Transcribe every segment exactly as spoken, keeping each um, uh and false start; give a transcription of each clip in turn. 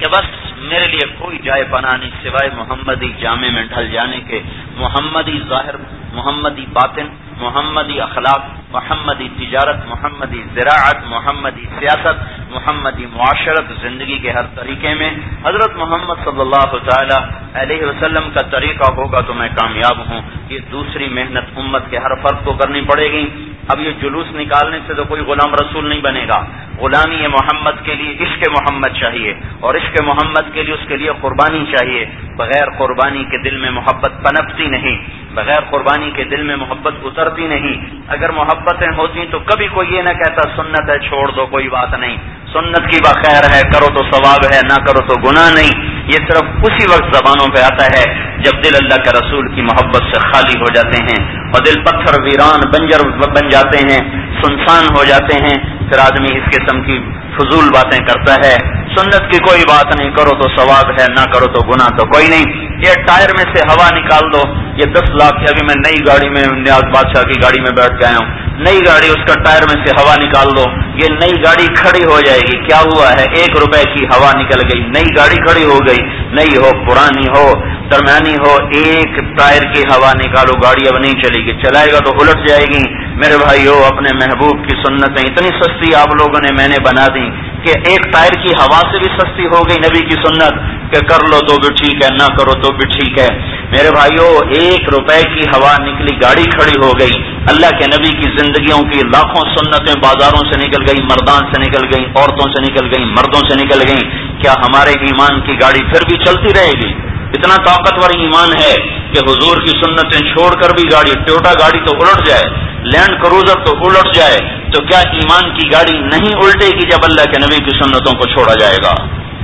کہ بس میرے لیے کوئی جائے پناہ نہیں سوائے محمدی جامع میں ڈھل جانے کے، محمدی ظاہر، محمدی باطن، محمدی اخلاق، محمدی تجارت، محمدی زراعت، محمدی سیاست، محمدی معاشرت، زندگی کے ہر طریقے میں حضرت محمد صلی اللہ تعالی علیہ وسلم کا طریقہ ہوگا تو میں کامیاب ہوں۔ یہ دوسری محنت امت کے ہر فرد کو کرنی پڑے گی۔ اب یہ جلوس نکالنے سے تو کوئی غلام رسول نہیں بنے گا۔ غلامی محمد کے لیے عشق محمد چاہیے، اور عشق محمد کے لیے اس کے لیے قربانی چاہیے۔ بغیر قربانی کے دل میں محبت پنپتی نہیں، بغیر قربانی کے دل میں محبت اترتی نہیں۔ اگر محبتیں ہوتی تو کبھی کوئی یہ نہ کہتا سنت ہے چھوڑ دو کوئی بات نہیں، سنت کی بخیر ہے، کرو تو ثواب ہے، نہ کرو تو گناہ نہیں۔ یہ صرف اسی وقت زبانوں پہ آتا ہے جب دل اللہ کے رسول کی محبت سے خالی ہو جاتے ہیں اور دل پتھر ویران بنجر بن جاتے ہیں، سنسان ہو جاتے ہیں، پھر آدمی اس قسم کی فضول باتیں کرتا ہے۔ سنت کی کوئی بات نہیں، کرو تو ثواب ہے، نہ کرو تو گناہ تو کوئی نہیں۔ یہ ٹائر میں سے ہوا نکال دو، یہ دس لاکھ کی، ابھی میں نئی گاڑی میں نیاز بادشاہ کی گاڑی میں بیٹھ کے آیا ہوں، نئی گاڑی، اس کا ٹائر میں سے ہوا نکال دو، یہ نئی گاڑی کھڑی ہو جائے گی۔ کیا ہوا ہے؟ ایک روپے کی ہوا نکل گئی، نئی گاڑی کھڑی ہو گئی۔ نئی ہو پرانی ہو درمیانی ہو، ایک ٹائر کی ہوا نکالو، گاڑی اب نہیں چلے گی، چلائے گا تو الٹ جائے گی۔ میرے بھائیو، اپنے محبوب کی سنتیں اتنی سستی آپ لوگوں نے میں نے بنا دی کہ ایک ٹائر کی ہوا سے بھی سستی ہو گئی نبی کی سنت، کہ کر لو تو بھی ٹھیک ہے، نہ کرو تو بھی ٹھیک ہے۔ میرے بھائیو، ایک روپے کی ہوا نکلی، گاڑی کھڑی ہو گئی۔ اللہ کے نبی کی زندگیوں کی لاکھوں سنتیں بازاروں سے نکل گئی، مردان سے نکل گئی، عورتوں سے نکل گئی، مردوں سے نکل گئی۔ کیا ہمارے ایمان کی گاڑی پھر بھی چلتی رہے گی؟ اتنا طاقتور ایمان ہے کہ حضور کی سنتیں چھوڑ کر بھی گاڑی، ٹویوٹا گاڑی تو الٹ جائے، لینڈ کروزر تو الٹ جائے، تو کیا ایمان کی گاڑی نہیں الٹے گی جب اللہ کے نبی کی سنتوں کو چھوڑا جائے گا؟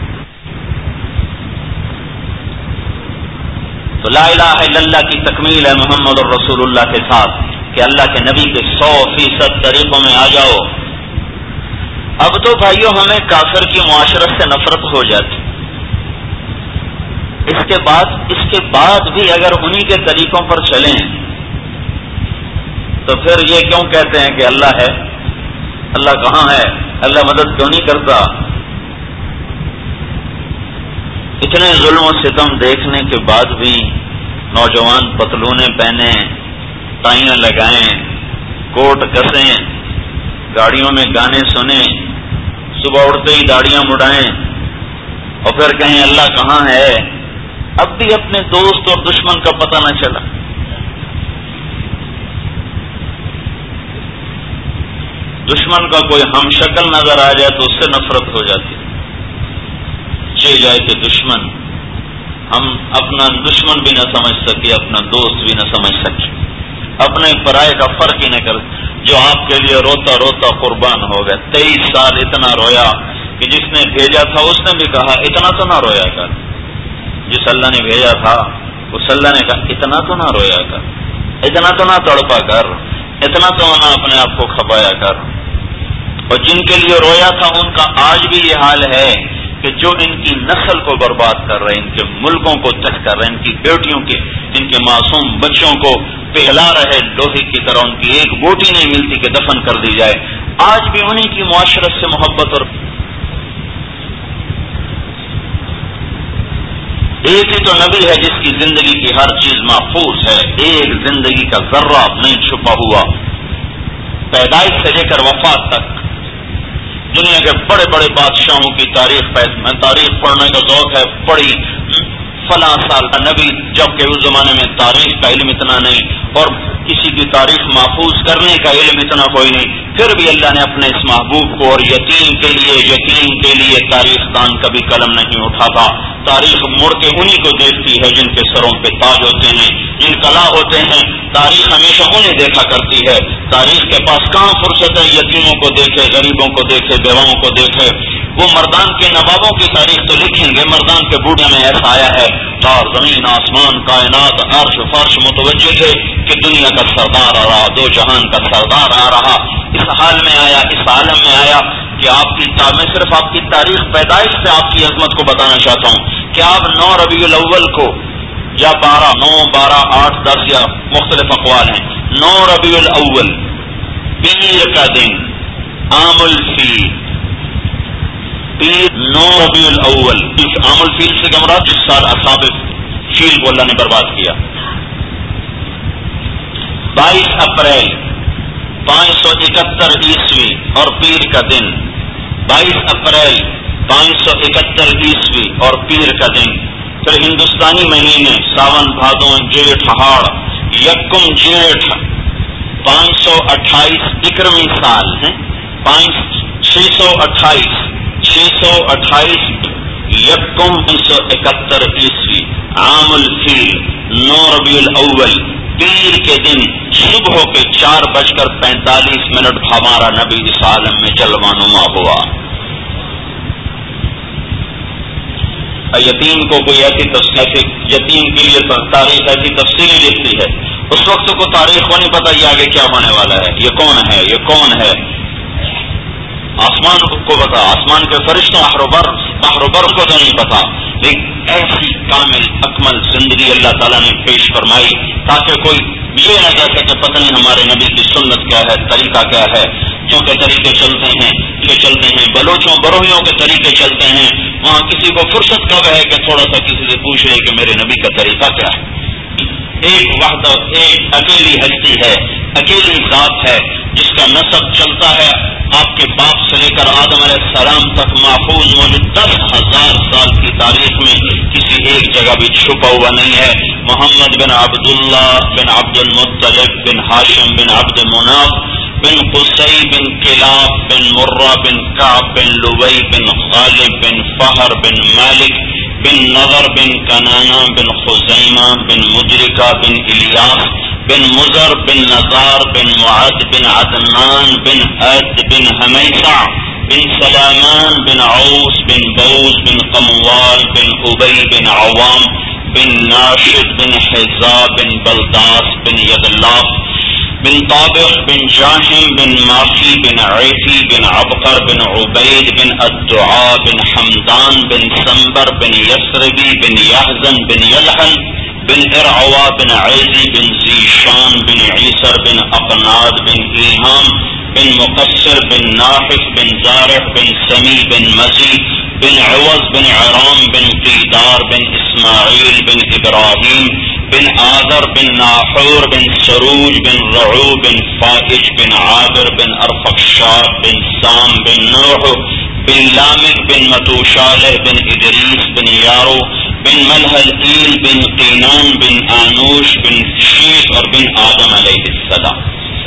تو لا الہ الا اللہ کی تکمیل ہے محمد الرسول اللہ کے ساتھ کہ اللہ کے نبی کے سو فیصد طریقوں میں آ جاؤ۔ اب تو بھائیوں ہمیں کافر کی معاشرت سے نفرت ہو جاتی، اس کے بعد اس کے بعد بھی اگر انہی کے طریقوں پر چلیں تو پھر یہ کیوں کہتے ہیں کہ اللہ ہے؟ اللہ کہاں ہے؟ اللہ مدد کیوں نہیں کرتا؟ اتنے ظلم و ستم دیکھنے کے بعد بھی نوجوان پتلونے پہنے، ٹائیاں لگائیں، کوٹ کسیں، گاڑیوں میں گانے سنیں، صبح اٹھتے ہی داڑیاں مڑائیں اور پھر کہیں اللہ کہاں ہے؟ اب بھی اپنے دوست اور دشمن کا پتہ نہ چلا۔ دشمن کا کوئی ہم شکل نظر آ جائے تو اس سے نفرت ہو جاتی، چے جائے کہ دشمن، ہم اپنا دشمن بھی نہ سمجھ سکے، اپنا دوست بھی نہ سمجھ سکے، اپنے پرائے کا فرق ہی نہ کر، جو آپ کے لیے روتا روتا قربان ہو گئے۔ تیئیس سال اتنا رویا کہ جس نے بھیجا تھا اس نے بھی کہا اتنا تو نہ رویا کر، جس اللہ نے بھیجا تھا اس اللہ نے کہا اتنا تو نہ رویا کر، اتنا تو نہ تڑپا کر، اتنا تو نہ اپنے آپ کو کھپایا کر۔ اور جن کے لیے رویا تھا ان کا آج بھی یہ حال ہے کہ جو ان کی نسل کو برباد کر رہے ہیں، ان کے ملکوں کو تک کر رہے ہیں، ان کی بیٹیوں کے، ان کے معصوم بچوں کو پگھلا رہے لوہے کی طرح، ان کی ایک بوٹی نہیں ملتی کہ دفن کر دی جائے، آج بھی انہی کی معاشرت سے محبت۔ اور ایک ہی تو نبی ہے جس کی زندگی کی ہر چیز محفوظ ہے، ایک زندگی کا ذرہ نہیں چھپا ہوا، پیدائش سے لے کر وفات تک۔ دنیا کے بڑے بڑے بادشاہوں کی تاریخ، میں تاریخ پڑھنے کا ذوق ہے، پڑھی فلاں سال کا نبی، جبکہ اس زمانے میں تاریخ کا علم اتنا نہیں اور کسی کی تاریخ محفوظ کرنے کا علم اتنا کوئی نہیں، پھر بھی اللہ نے اپنے اس محبوب کو، اور یتیم کے لیے یتیم کے لیے تاریخ دان کبھی قلم نہیں اٹھاتا۔ تاریخ مڑ کے انہی کو دیکھتی ہے جن کے سروں پہ تاج ہوتے ہیں، جن کلا ہوتے ہیں، تاریخ ہمیشہ انہیں دیکھا کرتی ہے۔ تاریخ کے پاس کہاں فرصت ہے یتیموں کو دیکھے، غریبوں کو دیکھے، بیواؤں کو دیکھے؟ وہ مردان کے نوابوں کی تاریخ تو لکھیں گے، مردان کے بوڑھے میں ایسا آیا ہے چار زمین آسمان کائنات عرش فرش متوجہ تھے کہ دنیا کا سردار آ رہا، دو جہان کا سردار آ رہا، اس حال میں آیا، اس عالم میں آیا کہ آپ کی میں صرف آپ کی تاریخ پیدائش سے آپ کی عظمت کو بتانا چاہتا ہوں کہ آپ نو ربیع الاول کو یا بارہ نو بارہ آٹھ دس یا مختلف اقوال ہیں، نو ربیع الاول پیر کا دن عام الفیل پیر نو ربیع الاول، عام الفیل سے کمرہ جس سال اصحاب فیل کو اللہ نے برباد کیا. بائیس اپریل پانچ سو اکہتر عیسوی اور پیر کا دن. بائیس اپریل پانچ سو اکہتر عیسوی اور پیر کا دن. پھر ہندوستانی مہینے ساون بھادو جیٹھ ہاڑ یکم جیٹھ پانچ سو اٹھائیس اکرمی سال ہے. پانچ چھ سو اٹھائیس چھ سو اٹھائیس یکم انیس سو اکہتر عیسوی عام الفیل نو ربیع الاول پیر کے دن صبح کے چار بج کر پینتالیس منٹ ہمارا نبی اس عالم میں جلوہ نما ہوا. یتیم کو کوئی ایسی تفصیل یتیم کے لیے تاریخ ایسی تفصیلی لکھتی ہے، اس وقت کو تاریخ کو نہیں پتا یہ آگے کیا ہونے والا ہے، یہ کون ہے یہ کون ہے. آسمان کو پتا، آسمان کے فرشتوں بحر بحر بر کو تو نہیں پتا، لیکن ایسی کامل اکمل زندگی اللہ تعالیٰ نے پیش فرمائی تاکہ کوئی یہ نہ کہہ سکے پتہ نہیں ہمارے نبی کی سنت کیا ہے، طریقہ کیا ہے. کیونکہ طریقے چلتے ہیں یہ چلتے ہیں بلوچوں بروہیوں کے طریقے چلتے ہیں، وہاں کسی کو فرصت کب ہے کہ تھوڑا سا کسی سے پوچھ لے کہ میرے نبی کا طریقہ کیا ہے. ایک وحدت ایک اکیلی ہستی ہے، اکیلی ذات ہے جس کا نسب چلتا ہے آپ کے باپ سے لے کر آدم علیہ السلام تک محفوظ موجود دس ہزار سال کی تاریخ میں کسی ایک جگہ بھی چھپا ہوا نہیں ہے. محمد بن عبداللہ بن عبد المطلب بن ہاشم بن عبد مناف بن قصی بن کلاب بن مرہ بن کعب بن لوی بن غالب بن فہر بن مالک بن نظر بن کنانہ بن خزیمہ بن مدرکہ بن الیاس بن مزر بن نزار بن معد بن عدنان بن عد بن حمیسع بن سلامان بن عوس بن بوز بن قموال بن ابی بن عوام بن ناشد بن حزا بن بلداس بن یدلاف بن طابق بن جاہم بن مافی بن عیفی بن عبقر بن عبید بن الدعاء بن حمدان بن سنبر بن یسربی بن یحزن بن یلحن بن ارعوا بن عیزی بن زیشان بن عیسر بن اقناد بن ایہام بن مقصر بن ناحف بن زارح بن سمی بن مزی بن عوض بن عرام بن قیدار بن اسماعیل بن ابراہیم بن آذر بن ناحور بن سروج بن رعو بن فائج بن عابر بن ارفخشاد بن سام بن نوح بن لامک بن متوشالح بن ادریس بن یارو بن ملحل ایل بن قینان بن آنوش بن شیخ اور بن آدم علیہ السلام.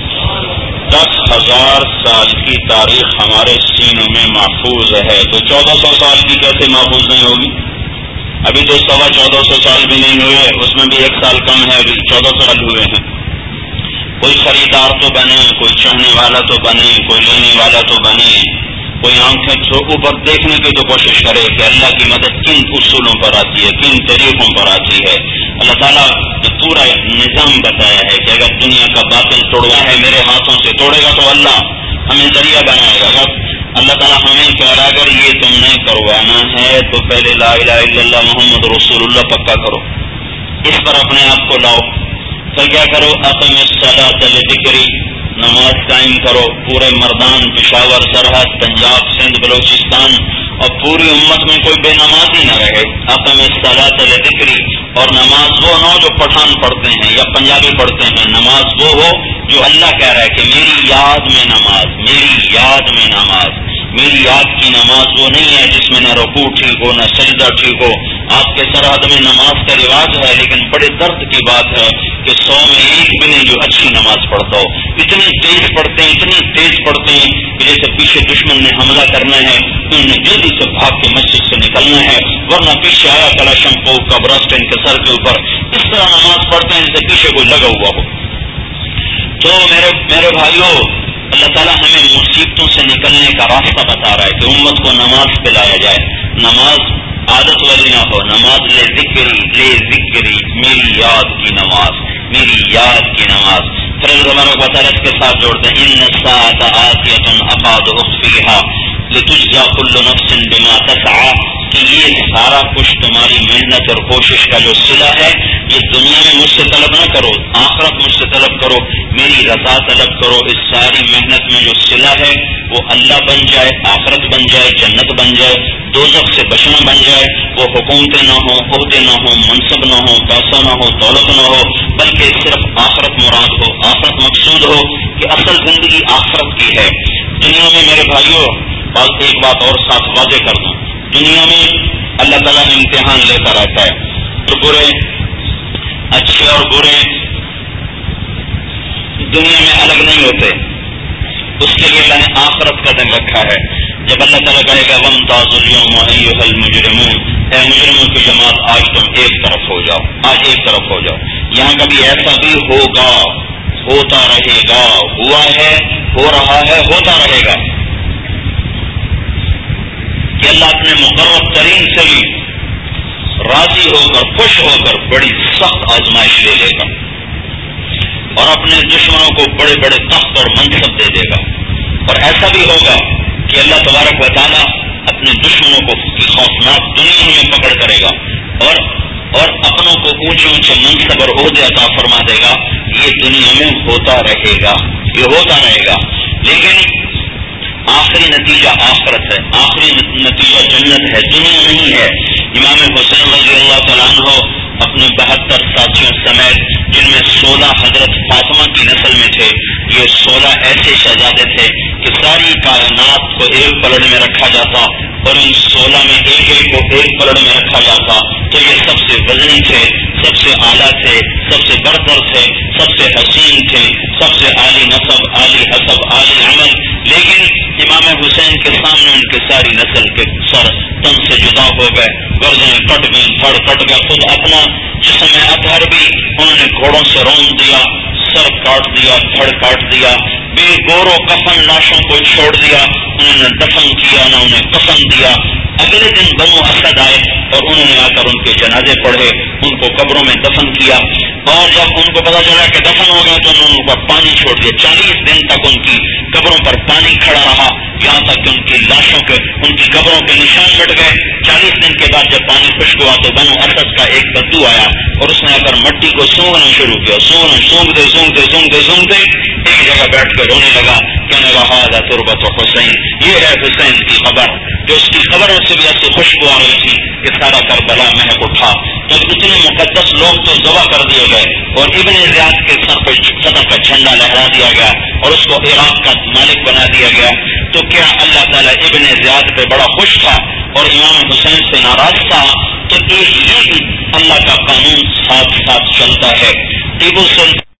دس ہزار سال کی تاریخ ہمارے سینوں میں محفوظ ہے، تو چودہ سو سال کی کیسے محفوظ نہیں ہوگی؟ ابھی تو سوا چودہ سو سال بھی نہیں ہوئے، اس میں بھی ایک سال کم ہے، ابھی چودہ سو سال ہوئے ہیں. کوئی خریدار تو بنے، کوئی چاہنے والا تو بنے، کوئی لینے والا تو بنے، کوئی آنکھیں اوپر دیکھنے کی تو کوشش کرے کہ اللہ کی مدد کن اصولوں پر آتی ہے، کن طریقوں پر آتی ہے. اللہ تعالیٰ نے پورا نظام بتایا ہے کہ اگر دنیا کا باطل توڑنا ہے میرے ہاتھوں سے توڑے گا تو اللہ ہمیں ذریعہ بنائے گا. اللہ تعالیٰ ہمیں کہہ رہا اگر یہ تم نے کروانا ہے تو پہلے لا الہ الا اللہ محمد رسول اللہ پکا کرو، اس پر اپنے آپ کو لاؤ. پھر کیا کرو؟ اقم الصلاۃ لذکری، نماز قائم کرو. پورے مردان، پشاور، سرحد، پنجاب، سندھ، بلوچستان اور پوری امت میں کوئی بے نمازی نہ رہے. اقم الصلاۃ لذکری، اور نماز وہ نہ جو پٹھان پڑھتے ہیں یا پنجابی پڑھتے ہیں، نماز وہ ہو جو اللہ کہہ رہا ہے کہ میری یاد میں نماز، میری یاد میں نماز. میری یاد کی نماز وہ نہیں ہے جس میں نہ رکوع ٹھیک ہو نہ سجدہ ٹھیک ہو. آپ کے سرحد میں نماز کا رواج ہے، لیکن بڑے درد کی بات ہے کہ سو میں ایک بھی نہیں جو اچھی نماز پڑھتا ہو. اتنی تیز پڑھتے ہیں اتنی تیز پڑھتے ہیں کہ جیسے پیچھے دشمن نے حملہ کرنا ہے، انہوں نے جلدی سے بھاگ کے مسجد سے نکلنا ہے، ورنہ پیچھے آیا کلاشن کو کا برسٹ ان کے سر کے اوپر. اس طرح نماز پڑھتے ہیں جیسے پیچھے کوئی لگا ہوا ہو. تو میرے میرے بھائیوں، اللہ تعالیٰ ہمیں مصیبتوں سے نکلنے کا راستہ بتا رہا ہے کہ امت کو نماز پلایا جائے. نماز عادت والی نہ ہو، نماز لے ذکری لے ذکری میری یاد کی نماز، میری یاد کی نماز. پھر اللہ تبارک و تعالیٰ اس کے ساتھ جوڑتے ہیں ان الساعة آتیۃ اکاد اخفیها لتجزی کل نفس بما تسعی، کہ یہ سارا کچھ تمہاری محنت اور کوشش کا جو صلہ ہے یہ دنیا میں مجھ سے طلب نہ کرو، آخرت مجھ سے طلب کرو، میری رضا طلب کرو. اس ساری محنت میں جو صلہ ہے وہ اللہ بن جائے، آخرت بن جائے، جنت بن جائے، دوزخ سے بچنا بن جائے، وہ حکومتیں نہ ہوں، عہدے نہ ہوں، منصب نہ ہو، پیسہ نہ ہو، دولت نہ ہو، بلکہ صرف آخرت مراد ہو، آخرت مقصود ہو کہ اصل زندگی آخرت کی ہے۔ دنیا میں میرے بھائیوں ایک بات اور ساتھ واضح کر دوں، دنیا میں اللہ تعالیٰ امتحان لیتا رہتا ہے، تو برے اچھے اور برے دنیا میں الگ نہیں ہوتے، اس کے لیے اللہ نے آخرت کا دن رکھا ہے۔ جب اللہ تعالیٰ کہے گا وَامْتَازُوا الْيَوْمَ أَيُّهَا الْمُجْرِمُونَ، اے مجرموں کی جماعت آج تم ایک طرف ہو جاؤ، آج ایک طرف ہو جاؤ۔ یہاں کبھی ایسا بھی ہوگا، ہوتا رہے گا، ہوا ہے، ہو رہا ہے، ہوتا رہے گا کہ اللہ اپنے مقرب ترین سے بھی راضی ہو کر، خوش ہو کر بڑی سخت آزمائش لے لے گا اور اپنے دشمنوں کو بڑے بڑے تخت اور منصب دے دے گا۔ اور ایسا بھی ہوگا کہ اللہ تبارک و تعالیٰ اپنے دشمنوں کو کی خوفناک دنیا میں پکڑ کرے گا اور اور اپنوں کو اونچے اونچے منصب اور عہدے عطا فرما دے گا۔ یہ دنیا میں ہوتا رہے گا، یہ ہوتا رہے گا، لیکن آخری نتیجہ آخرت ہے، آخری نتیجہ جنت ہے، دنیا نہیں ہے۔ امام حسین رضی اللہ تعالیٰ عنہ اپنے بہتر ساتھیوں سمیت، جن میں سولہ حضرت فاطمہ کی نسل میں تھے، یہ سولہ ایسے شہزادے تھے کہ ساری کائنات کو ایک پلڑ میں رکھا جاتا اور ان سولہ میں ایک ایک کو ایک پلڑ میں رکھا جاتا تو یہ سب سے وزنی تھے، سب سے اعلیٰ تھے، سب سے برتر تھے، سب سے حسین تھے، سب سے عالی نسب، عالی حسب، عالی عمل، لیکن امام حسین کے سامنے ان کے ساری نسل کے سر تن سے جدا ہو گئے، گردنیں کٹ گئیں، دھڑ کٹ گئے، خود اپنا جسم اطہر بھی انہوں نے گھوڑوں سے رون دیا، سر کاٹ دیا، دھڑ کاٹ دیا، بے گور و کفن لاشوں کو چھوڑ دیا، انہوں نے دفن کیا، نہ انہیں کفن دیا۔ اگلے دن بنو اسد آئے اور انہوں نے آ کر ان کے جنازے پڑھے، ان کو قبروں میں دفن کیا، اور جب ان کو پتا چلا کہ دفن ہو گئے تو انہوں نے ان پر پانی چھوڑ دیا۔ چالیس دن تک ان کی قبروں پر پانی کھڑا رہا، یہاں تک کہ ان کی لاشوں کے ان کی قبروں کے نشان مٹ گئے۔ چالیس دن کے بعد جب پانی خشک ہوا تو بنو اسد کا ایک بدو آیا اور اس نے آ کر مٹی کو سونگنا شروع کیا، سونگنا سونگتے سونگتے سونگتے سونگتے ایک جگہ بیٹھ کر رونے لگا، کہنے لگا ھذا تربۃ حسین، یہ ہے حسین کی قبر، جو اس کی قبر سے بھی ایسی خوشبو آ رہی تھی کہ سارا کربلا مہک اٹھا۔ جب اتنے مقدس لوگ تو ذبح کر دیے گئے اور ابن زیاد کے سر پہ فتح کا جھنڈا لہرا دیا گیا اور اس کو عراق کا مالک بنا دیا گیا، تو کیا اللہ تعالیٰ ابن زیاد پہ بڑا خوش تھا اور امام حسین سے ناراض تھا؟ تو یہ اللہ کا قانون ساتھ ساتھ چلتا ہے۔ ٹیپو سلطان